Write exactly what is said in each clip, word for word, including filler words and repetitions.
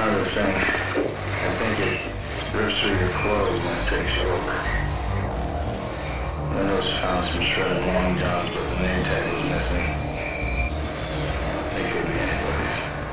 another thing. I think it rips through your clothes when it takes you over. Windows found some shredded long johns, but the name tag was missing. It could be anybody's.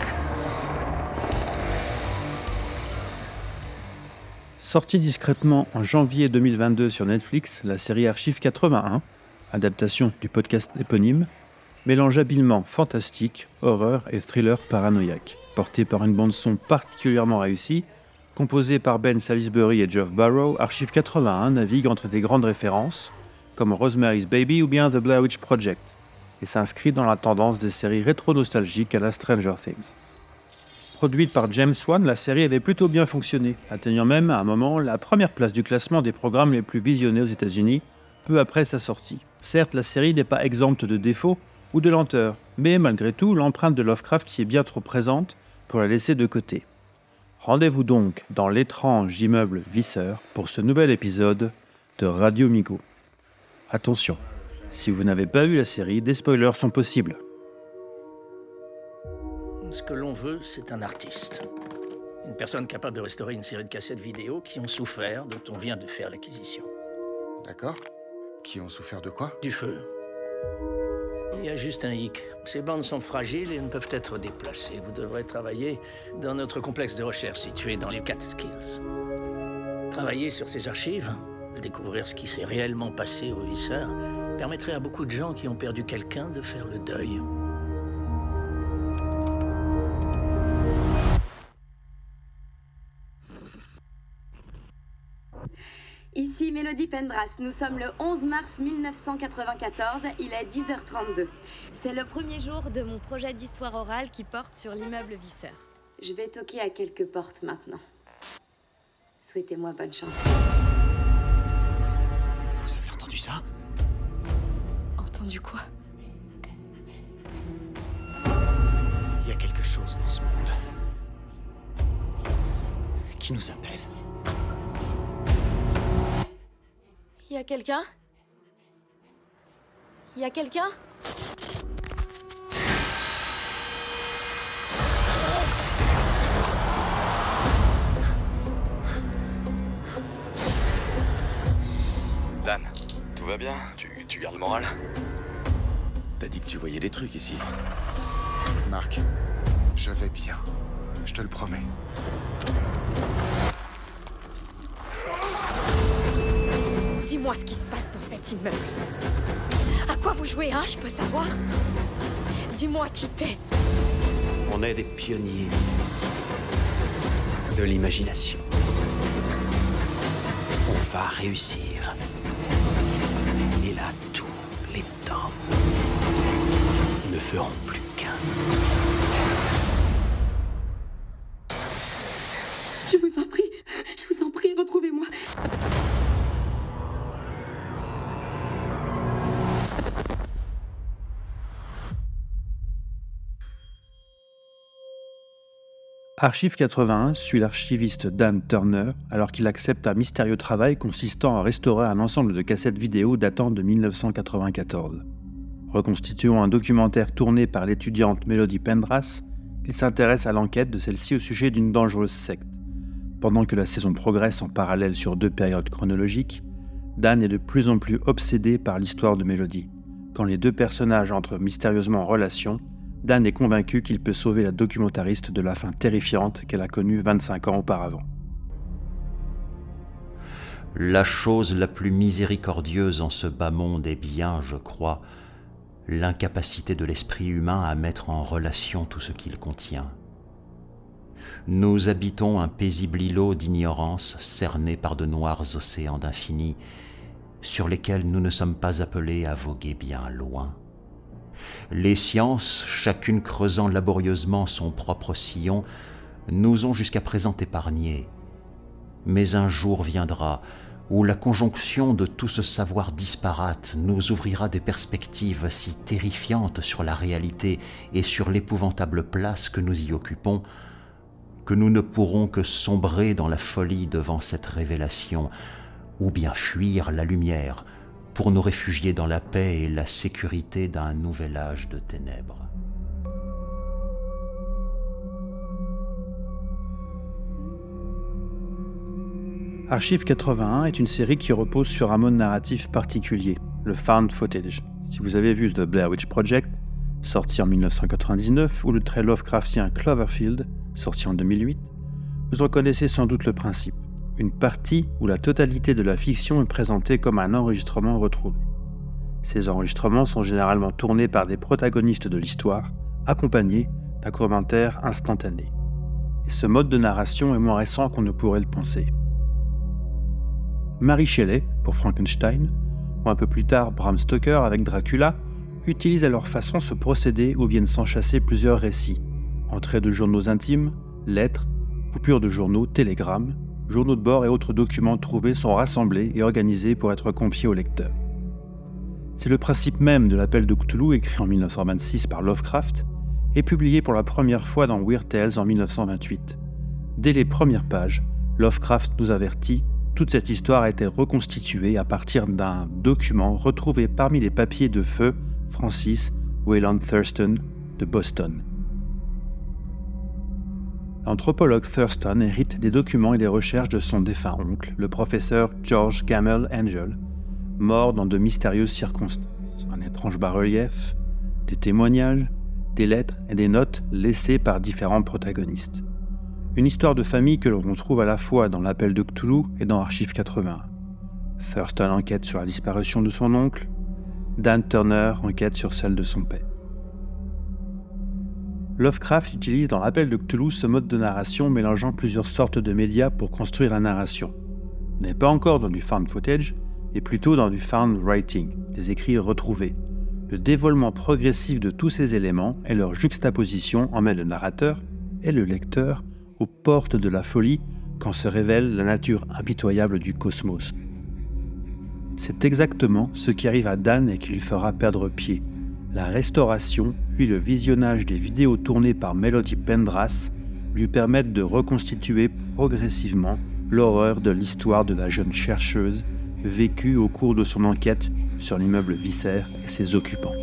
Sortie discrètement en janvier deux mille vingt-deux sur Netflix, la série Archive quatre-vingt-un, adaptation du podcast éponyme, mélange habilement fantastique, horreur et thriller paranoïaque. Portée par une bande-son particulièrement réussie, composée par Ben Salisbury et Geoff Barrow, Archive quatre-vingt-un navigue entre des grandes références, comme Rosemary's Baby ou bien The Blair Witch Project, et s'inscrit dans la tendance des séries rétro-nostalgiques à la Stranger Things. Produite par James Wan, la série avait plutôt bien fonctionné, atteignant même à un moment la première place du classement des programmes les plus visionnés aux États-Unis, peu après sa sortie. Certes, la série n'est pas exempte de défauts ou de lenteurs, mais malgré tout, l'empreinte de Lovecraft y est bien trop présente pour la laisser de côté. Rendez-vous donc dans l'étrange immeuble Visser pour ce nouvel épisode de Radio Migo. Attention, si vous n'avez pas vu la série, des spoilers sont possibles. Ce que l'on veut, c'est un artiste. Une personne capable de restaurer une série de cassettes vidéo qui ont souffert, dont on vient de faire l'acquisition. D'accord. Qui ont souffert de quoi ? Du feu. Il y a juste un hic. Ces bandes sont fragiles et ne peuvent être déplacées. Vous devrez travailler dans notre complexe de recherche situé dans les Catskills. Travailler sur ces archives, découvrir ce qui s'est réellement passé au Visser, permettrait à beaucoup de gens qui ont perdu quelqu'un de faire le deuil. Ici Mélodie Pendras, nous sommes le onze mars mille neuf cent quatre-vingt-quatorze, il est dix heures trente-deux. C'est le premier jour de mon projet d'histoire orale qui porte sur l'immeuble Visser. Je vais toquer à quelques portes maintenant. Souhaitez-moi bonne chance. Vous avez entendu ça ? Entendu quoi ? Il y a quelque chose dans ce monde qui nous appelle. Il y a quelqu'un ? Il y a quelqu'un ? Dan, tout va bien ? Tu, tu gardes le moral ? T'as dit que tu voyais des trucs ici. Marc, je vais bien. Je te le promets. Dis-moi ce qui se passe dans cet immeuble. À quoi vous jouez, hein, je peux savoir ? Dis-moi qui t'es. On est des pionniers de l'imagination. On va réussir. Et là, tous les temps ne feront plus qu'un. Je vous en prie, je vous en prie, retrouvez-moi. Archive quatre-vingt-un suit l'archiviste Dan Turner alors qu'il accepte un mystérieux travail consistant à restaurer un ensemble de cassettes vidéo datant de mille neuf cent quatre-vingt-quatorze. Reconstituant un documentaire tourné par l'étudiante Mélodie Pendras, il s'intéresse à l'enquête de celle-ci au sujet d'une dangereuse secte. Pendant que la saison progresse en parallèle sur deux périodes chronologiques, Dan est de plus en plus obsédé par l'histoire de Mélodie. Quand les deux personnages entrent mystérieusement en relation, Dan est convaincu qu'il peut sauver la documentariste de la fin terrifiante qu'elle a connue vingt-cinq ans auparavant. La chose la plus miséricordieuse en ce bas monde est bien, je crois, l'incapacité de l'esprit humain à mettre en relation tout ce qu'il contient. Nous habitons un paisible îlot d'ignorance cerné par de noirs océans d'infini, sur lesquels nous ne sommes pas appelés à voguer bien loin. Les sciences, chacune creusant laborieusement son propre sillon, nous ont jusqu'à présent épargnés. Mais un jour viendra où la conjonction de tout ce savoir disparate nous ouvrira des perspectives si terrifiantes sur la réalité et sur l'épouvantable place que nous y occupons, que nous ne pourrons que sombrer dans la folie devant cette révélation, ou bien fuir la lumière, pour nous réfugier dans la paix et la sécurité d'un nouvel âge de ténèbres. Archive quatre-vingt-un est une série qui repose sur un mode narratif particulier, le found footage. Si vous avez vu The Blair Witch Project, sorti en dix-neuf cent quatre-vingt-dix-neuf, ou le très Lovecraftien Cloverfield, sorti en deux mille huit, vous reconnaissez sans doute le principe. Une partie où la totalité de la fiction est présentée comme un enregistrement retrouvé. Ces enregistrements sont généralement tournés par des protagonistes de l'histoire, accompagnés d'un commentaire instantané. Et ce mode de narration est moins récent qu'on ne pourrait le penser. Mary Shelley, pour Frankenstein, ou un peu plus tard Bram Stoker avec Dracula, utilisent à leur façon ce procédé où viennent s'enchasser plusieurs récits. Entrées de journaux intimes, lettres, coupures de journaux, télégrammes, journaux de bord et autres documents trouvés sont rassemblés et organisés pour être confiés au lecteur. C'est le principe même de l'appel de Cthulhu écrit en dix-neuf cent vingt-six par Lovecraft et publié pour la première fois dans Weird Tales en dix-neuf cent vingt-huit. Dès les premières pages, Lovecraft nous avertit, toute cette histoire a été reconstituée à partir d'un document retrouvé parmi les papiers de feu Francis Wayland Thurston de Boston. L'anthropologue Thurston hérite des documents et des recherches de son défunt oncle, le professeur George Gamel Angel, mort dans de mystérieuses circonstances. Un étrange bas-relief, des témoignages, des lettres et des notes laissées par différents protagonistes. Une histoire de famille que l'on retrouve à la fois dans l'appel de Cthulhu et dans Archive quatre-vingt-un. Thurston enquête sur la disparition de son oncle, Dan Turner enquête sur celle de son père. Lovecraft utilise dans l'appel de Cthulhu ce mode de narration mélangeant plusieurs sortes de médias pour construire la narration. On n'est pas encore dans du found footage, mais plutôt dans du found writing, des écrits retrouvés. Le dévoilement progressif de tous ces éléments et leur juxtaposition emmène le narrateur et le lecteur aux portes de la folie quand se révèle la nature impitoyable du cosmos. C'est exactement ce qui arrive à Dan et qui lui fera perdre pied. La restauration, puis le visionnage des vidéos tournées par Melody Pendras lui permettent de reconstituer progressivement l'horreur de l'histoire de la jeune chercheuse vécue au cours de son enquête sur l'immeuble Visser et ses occupants.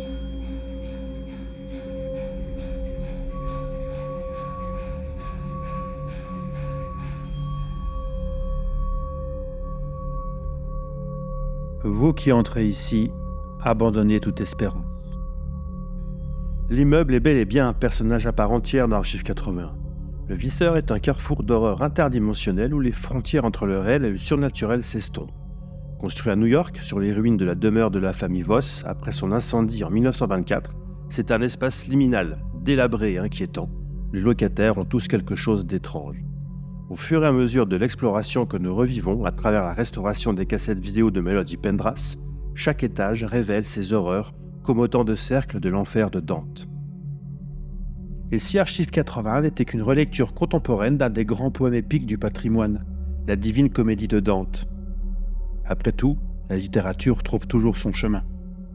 Vous qui entrez ici, abandonnez toute espérance. L'immeuble est bel et bien un personnage à part entière dans Archive quatre-vingt-un. Le Visser est un carrefour d'horreur interdimensionnel où les frontières entre le réel et le surnaturel s'estompent. Construit à New York, sur les ruines de la demeure de la famille Voss, après son incendie en dix-neuf cent vingt-quatre, c'est un espace liminal, délabré et inquiétant. Les locataires ont tous quelque chose d'étrange. Au fur et à mesure de l'exploration que nous revivons à travers la restauration des cassettes vidéo de Melody Pendras, chaque étage révèle ses horreurs comme autant de cercles de l'enfer de Dante. Et si Archive quatre-vingt-un n'était qu'une relecture contemporaine d'un des grands poèmes épiques du patrimoine, la Divine Comédie de Dante? Après tout, la littérature trouve toujours son chemin.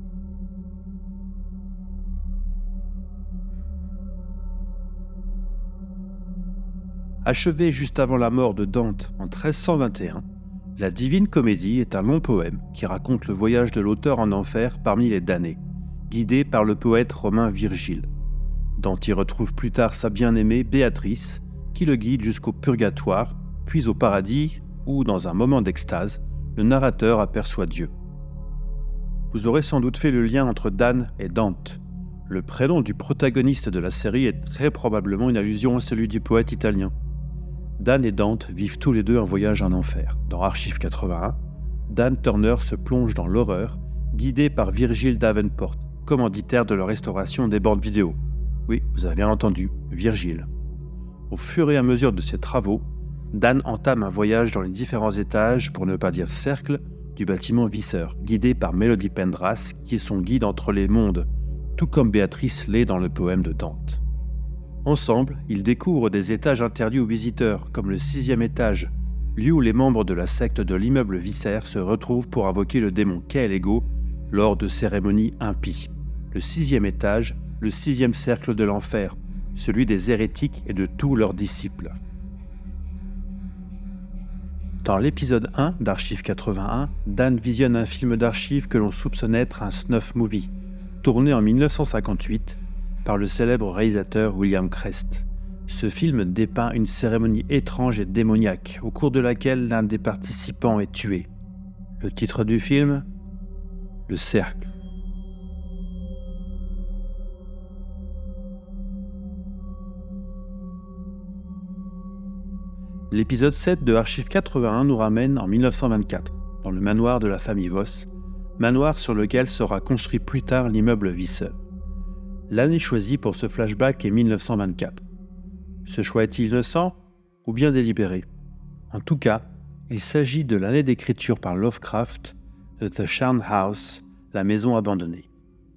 Achevé juste avant la mort de Dante en treize cent vingt et un, la Divine Comédie est un long poème qui raconte le voyage de l'auteur en enfer parmi les damnés, guidé par le poète romain Virgile. Dante y retrouve plus tard sa bien-aimée Béatrice, qui le guide jusqu'au purgatoire, puis au paradis, où, dans un moment d'extase, le narrateur aperçoit Dieu. Vous aurez sans doute fait le lien entre Dan et Dante. Le prénom du protagoniste de la série est très probablement une allusion à celui du poète italien. Dan et Dante vivent tous les deux un voyage en enfer. Dans Archive quatre-vingt-un, Dan Turner se plonge dans l'horreur, guidé par Virgile Davenport, commanditaire de la restauration des bandes vidéo. Oui, vous avez bien entendu, Virgile. Au fur et à mesure de ses travaux, Dan entame un voyage dans les différents étages, pour ne pas dire cercles, du bâtiment Visser, guidé par Melody Pendras, qui est son guide entre les mondes, tout comme Béatrice l'est dans le poème de Dante. Ensemble, ils découvrent des étages interdits aux visiteurs, comme le sixième étage, lieu où les membres de la secte de l'immeuble Visser se retrouvent pour invoquer le démon Kaelego lors de cérémonies impies. Le sixième étage, le sixième cercle de l'enfer, celui des hérétiques et de tous leurs disciples. Dans l'épisode un d'Archive quatre-vingt-un, Dan visionne un film d'archives que l'on soupçonne être un snuff movie, tourné en dix-neuf cent cinquante-huit par le célèbre réalisateur William Crest. Ce film dépeint une cérémonie étrange et démoniaque, au cours de laquelle l'un des participants est tué. Le titre du film ? Le Cercle. L'épisode sept de Archive quatre-vingt-un nous ramène en mille neuf cent vingt-quatre, dans le manoir de la famille Voss, manoir sur lequel sera construit plus tard l'immeuble Visser. L'année choisie pour ce flashback est mille neuf cent vingt-quatre. Ce choix est-il innocent ou bien délibéré ? En tout cas, il s'agit de l'année d'écriture par Lovecraft de The Charned House, la maison abandonnée.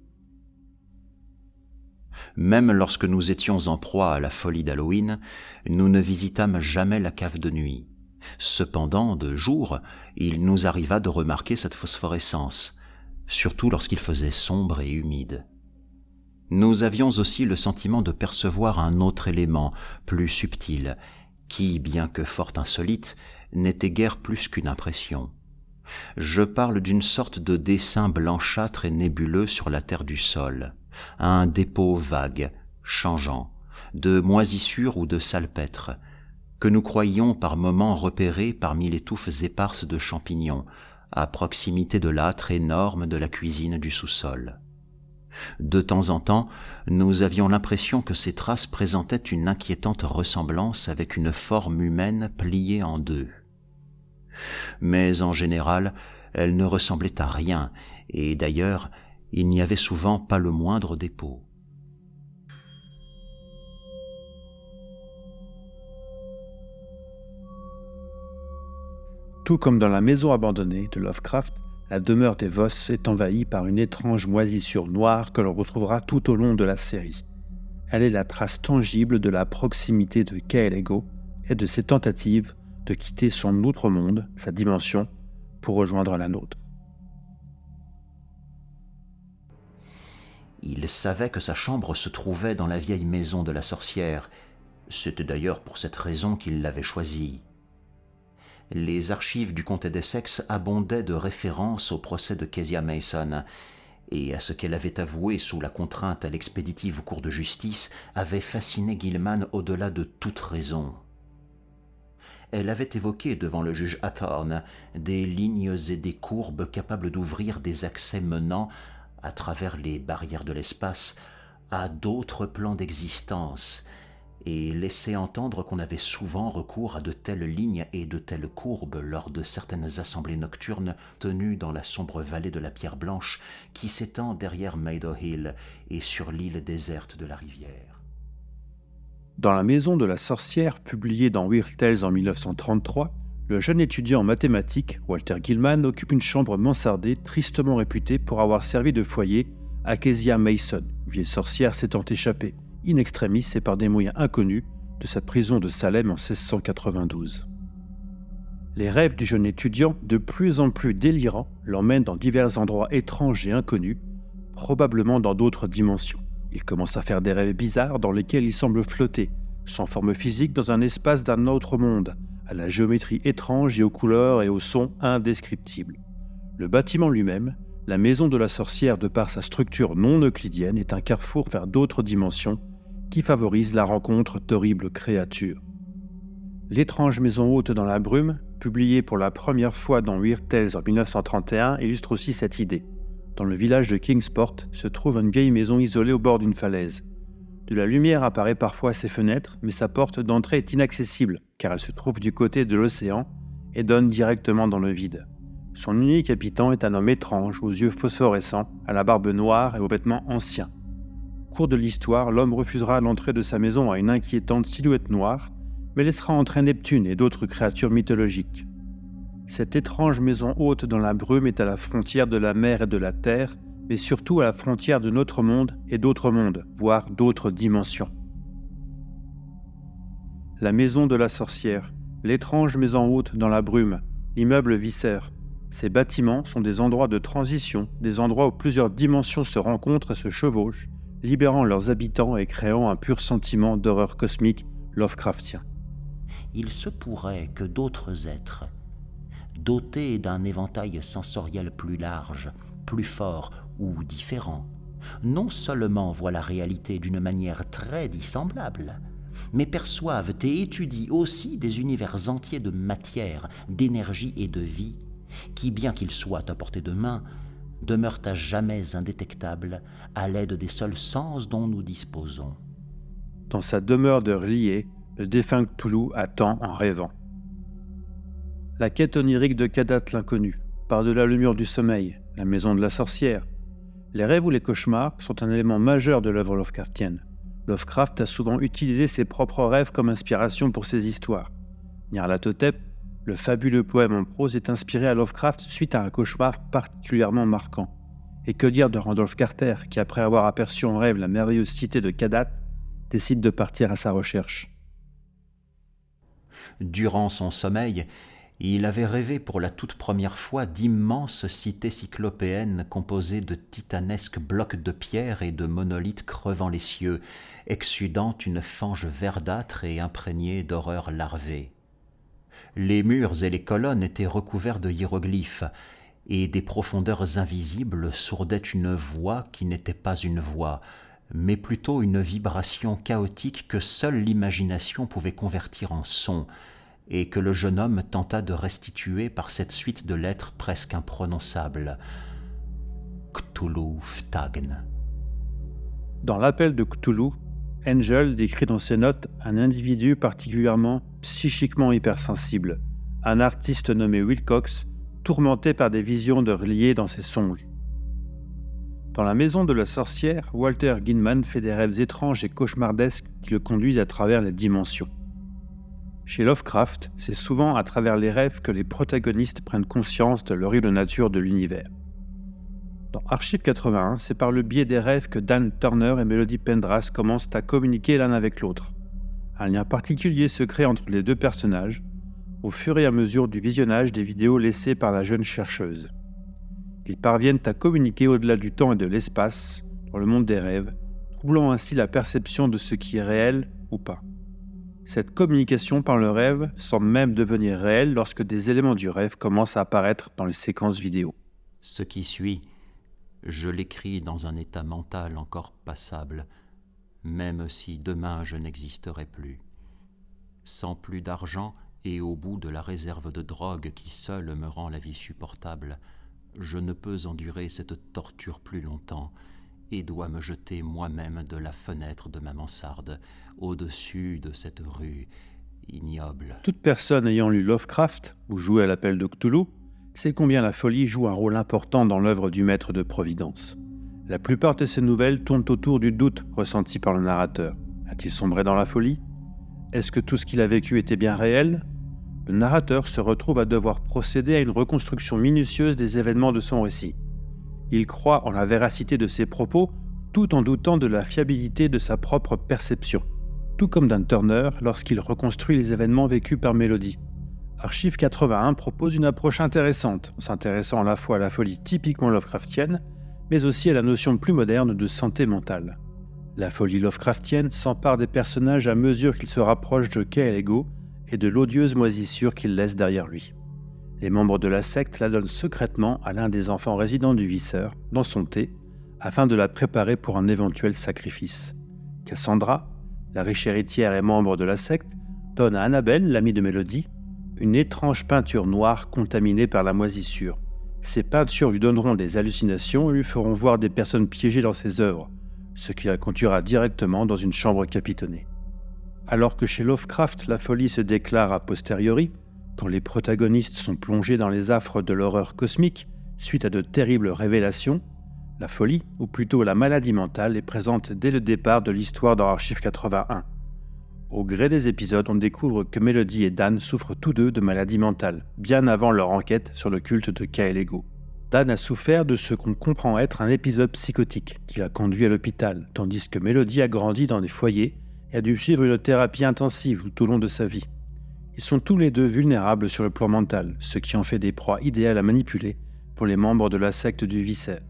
Même lorsque nous étions en proie à la folie d'Halloween, nous ne visitâmes jamais la cave de nuit. Cependant, de jour, il nous arriva de remarquer cette phosphorescence, surtout lorsqu'il faisait sombre et humide. Nous avions aussi le sentiment de percevoir un autre élément, plus subtil, qui, bien que fort insolite, n'était guère plus qu'une impression. Je parle d'une sorte de dessin blanchâtre et nébuleux sur la terre du sol, un dépôt vague, changeant, de moisissures ou de salpêtre, que nous croyions par moments repérer parmi les touffes éparses de champignons, à proximité de l'âtre énorme de la cuisine du sous-sol. De temps en temps, nous avions l'impression que ces traces présentaient une inquiétante ressemblance avec une forme humaine pliée en deux. Mais en général, elles ne ressemblaient à rien, et d'ailleurs, il n'y avait souvent pas le moindre dépôt. Tout comme dans la maison abandonnée de Lovecraft, la demeure des Voss est envahie par une étrange moisissure noire que l'on retrouvera tout au long de la série. Elle est la trace tangible de la proximité de Kay et Go et de ses tentatives de quitter son autre monde, sa dimension, pour rejoindre la nôtre. Il savait que sa chambre se trouvait dans la vieille maison de la sorcière. C'était d'ailleurs pour cette raison qu'il l'avait choisie. Les archives du comté d'Essex abondaient de références au procès de Kezia Mason, et à ce qu'elle avait avoué sous la contrainte à l'expéditive cour de justice avait fasciné Gilman au-delà de toute raison. Elle avait évoqué devant le juge Hathorne des lignes et des courbes capables d'ouvrir des accès menant, à travers les barrières de l'espace, à d'autres plans d'existence, et laissait entendre qu'on avait souvent recours à de telles lignes et de telles courbes lors de certaines assemblées nocturnes tenues dans la sombre vallée de la Pierre Blanche qui s'étend derrière Maida Hill et sur l'île déserte de la rivière. Dans La maison de la sorcière, publiée dans Weird Tales en mille neuf cent trente-trois, le jeune étudiant en mathématiques, Walter Gilman, occupe une chambre mansardée tristement réputée pour avoir servi de foyer à Kezia Mason, vieille sorcière s'étant échappée, in extremis et par des moyens inconnus, de sa prison de Salem en seize cent quatre-vingt-douze. Les rêves du jeune étudiant, de plus en plus délirants, l'emmènent dans divers endroits étranges et inconnus, probablement dans d'autres dimensions. Il commence à faire des rêves bizarres dans lesquels il semble flotter, sans forme physique, dans un espace d'un autre monde, à la géométrie étrange et aux couleurs et aux sons indescriptibles. Le bâtiment lui-même, la maison de la sorcière de par sa structure non euclidienne, est un carrefour vers d'autres dimensions qui favorise la rencontre d'horribles créatures. L'étrange maison haute dans la brume, publiée pour la première fois dans Weird Tales en mille neuf cent trente et un, illustre aussi cette idée. Dans le village de Kingsport se trouve une vieille maison isolée au bord d'une falaise. De la lumière apparaît parfois à ses fenêtres, mais sa porte d'entrée est inaccessible, car elle se trouve du côté de l'océan et donne directement dans le vide. Son unique habitant est un homme étrange, aux yeux phosphorescents, à la barbe noire et aux vêtements anciens. Au cours de l'histoire, l'homme refusera l'entrée de sa maison à une inquiétante silhouette noire, mais laissera entrer Neptune et d'autres créatures mythologiques. Cette étrange maison haute dans la brume est à la frontière de la mer et de la terre, mais surtout à la frontière de notre monde et d'autres mondes, voire d'autres dimensions. La maison de la sorcière, l'étrange maison haute dans la brume, l'immeuble Visser. Ces bâtiments sont des endroits de transition, des endroits où plusieurs dimensions se rencontrent et se chevauchent, libérant leurs habitants et créant un pur sentiment d'horreur cosmique Lovecraftien. Il se pourrait que d'autres êtres, dotés d'un éventail sensoriel plus large, plus fort ou différent, non seulement voient la réalité d'une manière très dissemblable, mais perçoivent et étudient aussi des univers entiers de matière, d'énergie et de vie, qui, bien qu'ils soient à portée de main, demeurent à jamais indétectables à l'aide des seuls sens dont nous disposons. Dans sa demeure de R'lyeh, le défunt Cthulhu attend en rêvant. La quête onirique de Kadath l'inconnu, par-delà le mur du sommeil, la maison de la sorcière. Les rêves ou les cauchemars sont un élément majeur de l'œuvre Lovecraftienne. Lovecraft a souvent utilisé ses propres rêves comme inspiration pour ses histoires. Nyarlathotep, le fabuleux poème en prose, est inspiré à Lovecraft suite à un cauchemar particulièrement marquant. Et que dire de Randolph Carter, qui après avoir aperçu en rêve la merveilleuse cité de Kadath, décide de partir à sa recherche. Durant son sommeil, il avait rêvé pour la toute première fois d'immenses cités cyclopéennes composées de titanesques blocs de pierre et de monolithes crevant les cieux, exsudant une fange verdâtre et imprégnée d'horreurs larvées. Les murs et les colonnes étaient recouverts de hiéroglyphes, et des profondeurs invisibles sourdaient une voix qui n'était pas une voix, mais plutôt une vibration chaotique que seule l'imagination pouvait convertir en son, et que le jeune homme tenta de restituer par cette suite de lettres presque imprononçables. Cthulhu Ftagn. Dans l'appel de Cthulhu, Angel décrit dans ses notes un individu particulièrement psychiquement hypersensible, un artiste nommé Wilcox, tourmenté par des visions de R'lyeh dans ses songes. Dans la maison de la sorcière, Walter Ginman fait des rêves étranges et cauchemardesques qui le conduisent à travers les dimensions. Chez Lovecraft, c'est souvent à travers les rêves que les protagonistes prennent conscience de l'horrible nature de l'univers. Dans Archive quatre-vingt-un, c'est par le biais des rêves que Dan Turner et Melody Pendras commencent à communiquer l'un avec l'autre. Un lien particulier se crée entre les deux personnages, au fur et à mesure du visionnage des vidéos laissées par la jeune chercheuse. Ils parviennent à communiquer au-delà du temps et de l'espace, dans le monde des rêves, troublant ainsi la perception de ce qui est réel ou pas. Cette communication par le rêve semble même devenir réelle lorsque des éléments du rêve commencent à apparaître dans les séquences vidéo. Ce qui suit, je l'écris dans un état mental encore passable, même si demain je n'existerai plus. Sans plus d'argent et au bout de la réserve de drogue qui seule me rend la vie supportable, je ne peux endurer cette torture plus longtemps et dois me jeter moi-même de la fenêtre de ma mansarde, au-dessus de cette rue ignoble. Toute personne ayant lu Lovecraft ou joué à l'appel de Cthulhu sait combien la folie joue un rôle important dans l'œuvre du maître de Providence. La plupart de ces nouvelles tournent autour du doute ressenti par le narrateur. A-t-il sombré dans la folie ? Est-ce que tout ce qu'il a vécu était bien réel ? Le narrateur se retrouve à devoir procéder à une reconstruction minutieuse des événements de son récit. Il croit en la véracité de ses propos, tout en doutant de la fiabilité de sa propre perception, tout comme Dan Turner lorsqu'il reconstruit les événements vécus par Melody. Archive quatre-vingt-un propose une approche intéressante, en s'intéressant à la fois à la folie typiquement Lovecraftienne, mais aussi à la notion plus moderne de santé mentale. La folie Lovecraftienne s'empare des personnages à mesure qu'ils se rapprochent de Kal El-Go et de l'odieuse moisissure qu'il laisse derrière lui. Les membres de la secte la donnent secrètement à l'un des enfants résidents du visseur, dans son thé, afin de la préparer pour un éventuel sacrifice. Cassandra, la riche héritière et membre de la secte, donne à Annabelle, l'amie de Melody, une étrange peinture noire contaminée par la moisissure. Ces peintures lui donneront des hallucinations et lui feront voir des personnes piégées dans ses œuvres, ce qui la conduira directement dans une chambre capitonnée. Alors que chez Lovecraft, la folie se déclare a posteriori, quand les protagonistes sont plongés dans les affres de l'horreur cosmique suite à de terribles révélations, la folie, ou plutôt la maladie mentale, est présente dès le départ de l'histoire dans Archive quatre-vingt-un. Au gré des épisodes, on découvre que Melody et Dan souffrent tous deux de maladie mentale, bien avant leur enquête sur le culte de Kal El-Go. Dan a souffert de ce qu'on comprend être un épisode psychotique qui l'a conduit à l'hôpital, tandis que Melody a grandi dans des foyers et a dû suivre une thérapie intensive tout au long de sa vie. Ils sont tous les deux vulnérables sur le plan mental, ce qui en fait des proies idéales à manipuler pour les membres de la secte du Viscère.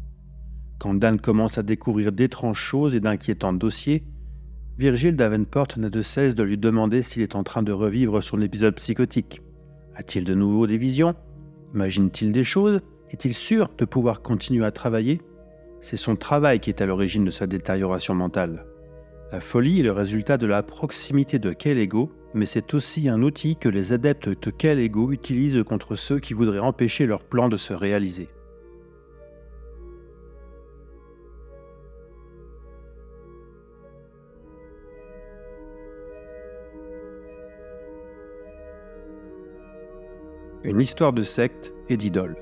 Quand Dan commence à découvrir d'étranges choses et d'inquiétants dossiers, Virgil Davenport n'a de cesse de lui demander s'il est en train de revivre son épisode psychotique. A-t-il de nouveau des visions ? Imagine-t-il des choses ? Est-il sûr de pouvoir continuer à travailler ? C'est son travail qui est à l'origine de sa détérioration mentale. La folie est le résultat de la proximité de Kale Ego, mais c'est aussi un outil que les adeptes de Kale Ego utilisent contre ceux qui voudraient empêcher leur plan de se réaliser. Une histoire de secte et d'idole.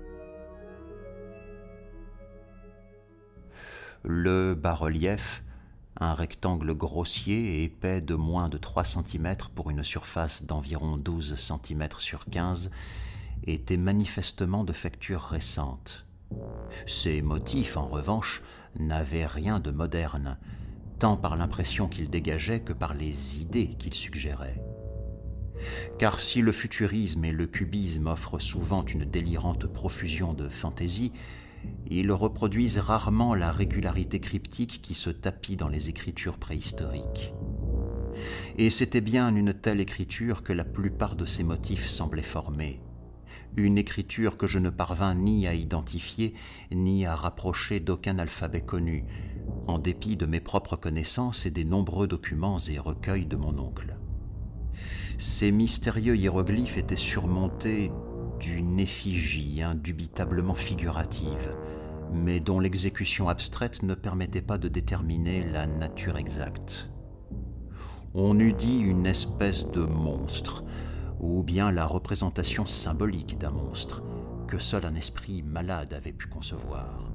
Le bas-relief, un rectangle grossier et épais de moins de trois centimètres pour une surface d'environ douze centimètres sur quinze, était manifestement de facture récente. Ces motifs, en revanche, n'avaient rien de moderne, tant par l'impression qu'ils dégageaient que par les idées qu'ils suggéraient. Car si le futurisme et le cubisme offrent souvent une délirante profusion de fantaisie, ils reproduisent rarement la régularité cryptique qui se tapit dans les écritures préhistoriques. Et c'était bien une telle écriture que la plupart de ces motifs semblaient former. Une écriture que je ne parvins ni à identifier, ni à rapprocher d'aucun alphabet connu, en dépit de mes propres connaissances et des nombreux documents et recueils de mon oncle. Ces mystérieux hiéroglyphes étaient surmontés d'une effigie indubitablement figurative, mais dont l'exécution abstraite ne permettait pas de déterminer la nature exacte. On eût dit une espèce de monstre, ou bien la représentation symbolique d'un monstre, que seul un esprit malade avait pu concevoir.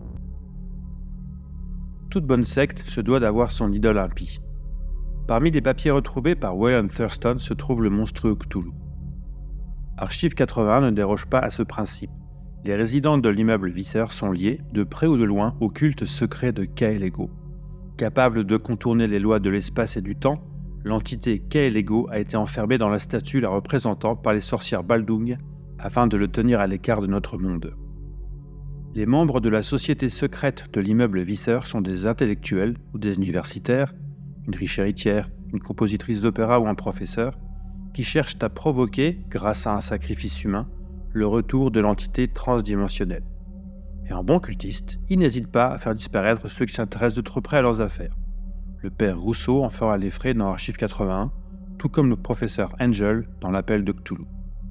Toute bonne secte se doit d'avoir son idole impie. Parmi les papiers retrouvés par Wayland Thurston se trouve le monstrueux Cthulhu. Archive quatre-vingt-un ne déroge pas à ce principe. Les résidents de l'immeuble Visser sont liés, de près ou de loin, au culte secret de Kale Ego. Capable de contourner les lois de l'espace et du temps, l'entité Kale Ego a été enfermée dans la statue la représentant par les sorcières Baldung afin de le tenir à l'écart de notre monde. Les membres de la société secrète de l'immeuble Visser sont des intellectuels ou des universitaires, une riche héritière, une compositrice d'opéra ou un professeur, qui cherchent à provoquer, grâce à un sacrifice humain, le retour de l'entité transdimensionnelle. Et en bon cultiste, ils n'hésitent pas à faire disparaître ceux qui s'intéressent de trop près à leurs affaires. Le père Rousseau en fera les frais dans Archive quatre-vingt-un, tout comme le professeur Angel dans l'Appel de Cthulhu.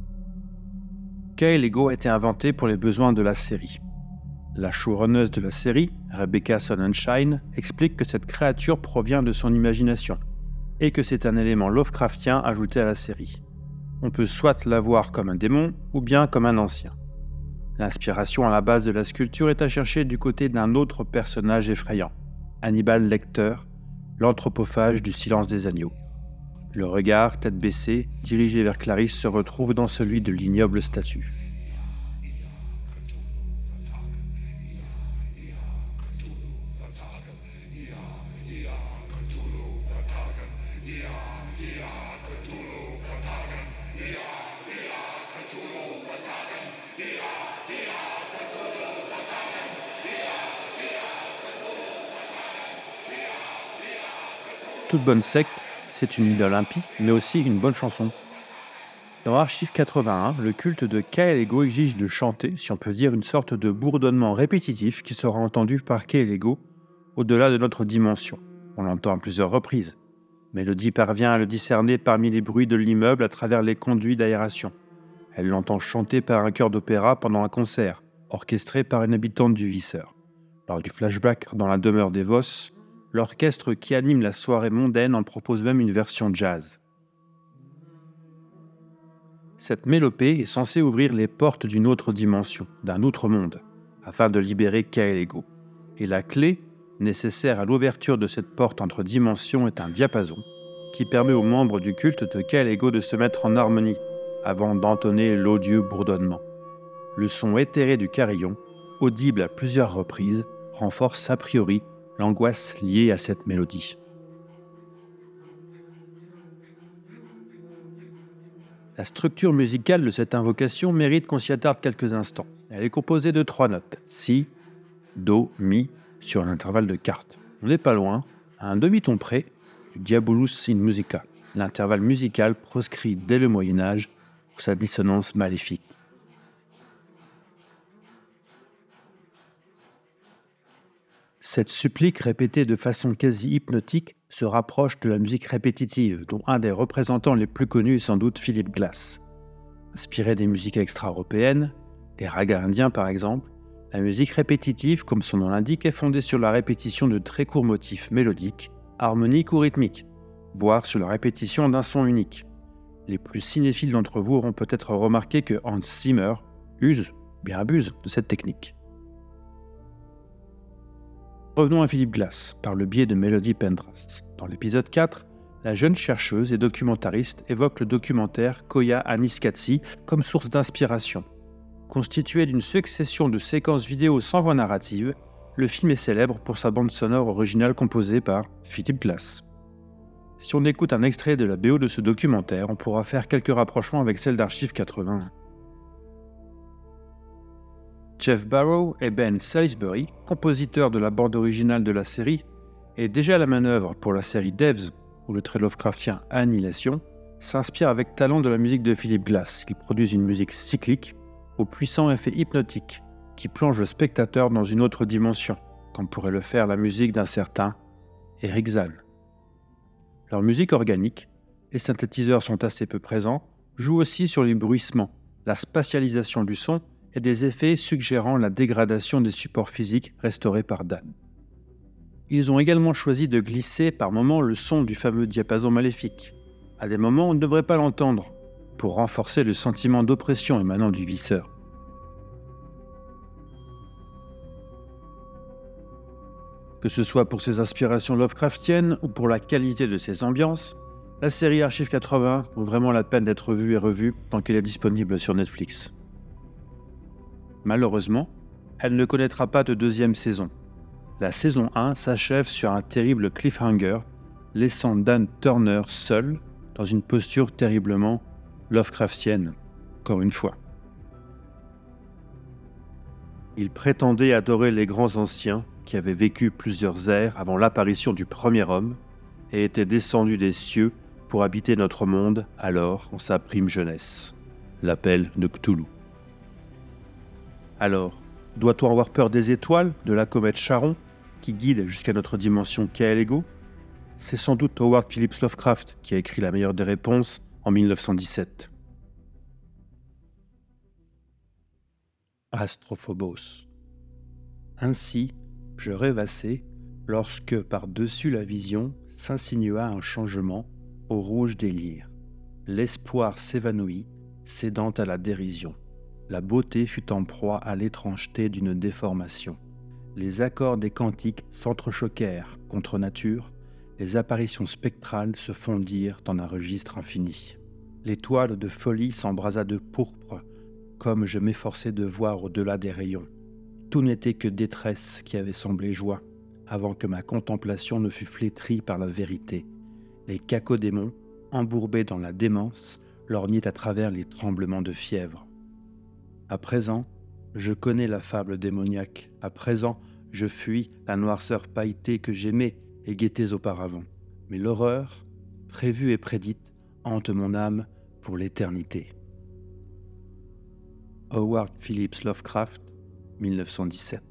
Kale Ego a été inventé pour les besoins de la série. La showrunneuse de la série, Rebecca Sonnenschein, explique que cette créature provient de son imagination et que c'est un élément Lovecraftien ajouté à la série. On peut soit la voir comme un démon ou bien comme un ancien. L'inspiration à la base de la sculpture est à chercher du côté d'un autre personnage effrayant, Hannibal Lecter, l'anthropophage du Silence des agneaux. Le regard, tête baissée, dirigé vers Clarisse se retrouve dans celui de l'ignoble statue. Toute bonne secte, c'est une idole impie, mais aussi une bonne chanson. Dans Archive quatre-vingt-un, le culte de Kale Ego exige de chanter, si on peut dire, une sorte de bourdonnement répétitif qui sera entendu par Kale Ego au-delà de notre dimension. On l'entend à plusieurs reprises. Mélodie parvient à le discerner parmi les bruits de l'immeuble à travers les conduits d'aération. Elle l'entend chanter par un chœur d'opéra pendant un concert, orchestré par une habitante du Visser. Lors du flashback dans la demeure des Voss, l'orchestre qui anime la soirée mondaine en propose même une version jazz. Cette mélopée est censée ouvrir les portes d'une autre dimension, d'un autre monde, afin de libérer Kale Ego. Et la clé nécessaire à l'ouverture de cette porte entre dimensions est un diapason qui permet aux membres du culte de Kale Ego de se mettre en harmonie avant d'entonner l'odieux bourdonnement. Le son éthéré du carillon, audible à plusieurs reprises, renforce a priori l'angoisse liée à cette mélodie. La structure musicale de cette invocation mérite qu'on s'y attarde quelques instants. Elle est composée de trois notes, si, do, mi, sur un intervalle de quarte. On n'est pas loin, à un demi-ton près, du Diabolus in Musica, l'intervalle musical proscrit dès le Moyen-Âge pour sa dissonance maléfique. Cette supplique répétée de façon quasi hypnotique se rapproche de la musique répétitive, dont un des représentants les plus connus est sans doute Philip Glass. Inspiré des musiques extra-européennes, des ragas indiens par exemple, la musique répétitive, comme son nom l'indique, est fondée sur la répétition de très courts motifs mélodiques, harmoniques ou rythmiques, voire sur la répétition d'un son unique. Les plus cinéphiles d'entre vous auront peut-être remarqué que Hans Zimmer use, bien abuse, de cette technique. Revenons à Philip Glass, par le biais de Melody Pendergrass. Dans l'épisode quatre, la jeune chercheuse et documentariste évoque le documentaire Koya Aniskatsi comme source d'inspiration. Constitué d'une succession de séquences vidéo sans voix narrative, le film est célèbre pour sa bande sonore originale composée par Philip Glass. Si on écoute un extrait de la B O de ce documentaire, on pourra faire quelques rapprochements avec celle d'Archive quatre-vingt-un. Jeff Barrow et Ben Salisbury, compositeurs de la bande originale de la série, et déjà à la manœuvre pour la série Devs, ou le très Lovecraftien Annihilation, s'inspirent avec talent de la musique de Philip Glass, qui produisent une musique cyclique, au puissant effet hypnotique, qui plonge le spectateur dans une autre dimension, comme pourrait le faire la musique d'un certain Eric Zahn. Leur musique organique, les synthétiseurs sont assez peu présents, joue aussi sur les bruissements, la spatialisation du son et des effets suggérant la dégradation des supports physiques restaurés par Dan. Ils ont également choisi de glisser par moments le son du fameux diapason maléfique, à des moments où on ne devrait pas l'entendre, pour renforcer le sentiment d'oppression émanant du visseur. Que ce soit pour ses inspirations Lovecraftiennes ou pour la qualité de ses ambiances, la série Archive quatre-vingt-un vaut vraiment la peine d'être vue et revue tant qu'elle est disponible sur Netflix. Malheureusement, elle ne connaîtra pas de deuxième saison. La saison un s'achève sur un terrible cliffhanger, laissant Dan Turner seul, dans une posture terriblement Lovecraftienne, encore une fois. Il prétendait adorer les grands anciens qui avaient vécu plusieurs ères avant l'apparition du premier homme et était descendu des cieux pour habiter notre monde alors en sa prime jeunesse. L'appel de Cthulhu. Alors, doit-on avoir peur des étoiles, de la comète Charon, qui guide jusqu'à notre dimension Kael-Ego ? C'est sans doute Howard Phillips Lovecraft qui a écrit la meilleure des réponses en mille neuf cent dix-sept. Astrophobos. Ainsi, je rêvassais lorsque, par-dessus la vision, s'insinua un changement au rouge des lyres. L'espoir s'évanouit, cédant à la dérision. La beauté fut en proie à l'étrangeté d'une déformation. Les accords des cantiques s'entrechoquèrent contre nature, les apparitions spectrales se fondirent en un registre infini. L'étoile de folie s'embrasa de pourpre, comme je m'efforçais de voir au-delà des rayons. Tout n'était que détresse qui avait semblé joie, avant que ma contemplation ne fût flétrie par la vérité. Les cacodémons, embourbés dans la démence, lorgnaient à travers les tremblements de fièvre. À présent, je connais la fable démoniaque. À présent, je fuis la noirceur pailletée que j'aimais et guettais auparavant. Mais l'horreur, prévue et prédite, hante mon âme pour l'éternité. Howard Phillips Lovecraft, mille neuf cent dix-sept.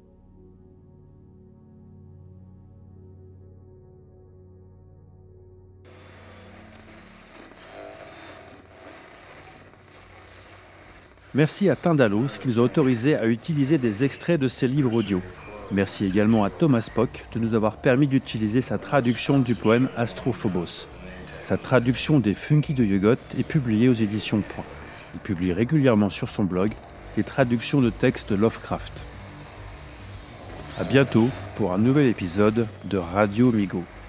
Merci à Tindalos qui nous a autorisé à utiliser des extraits de ses livres audio. Merci également à Thomas Spock de nous avoir permis d'utiliser sa traduction du poème Astrophobos. Sa traduction des Funky de Yugot est publiée aux éditions Point. Il publie régulièrement sur son blog des traductions de textes de Lovecraft. À bientôt pour un nouvel épisode de Radio Migo.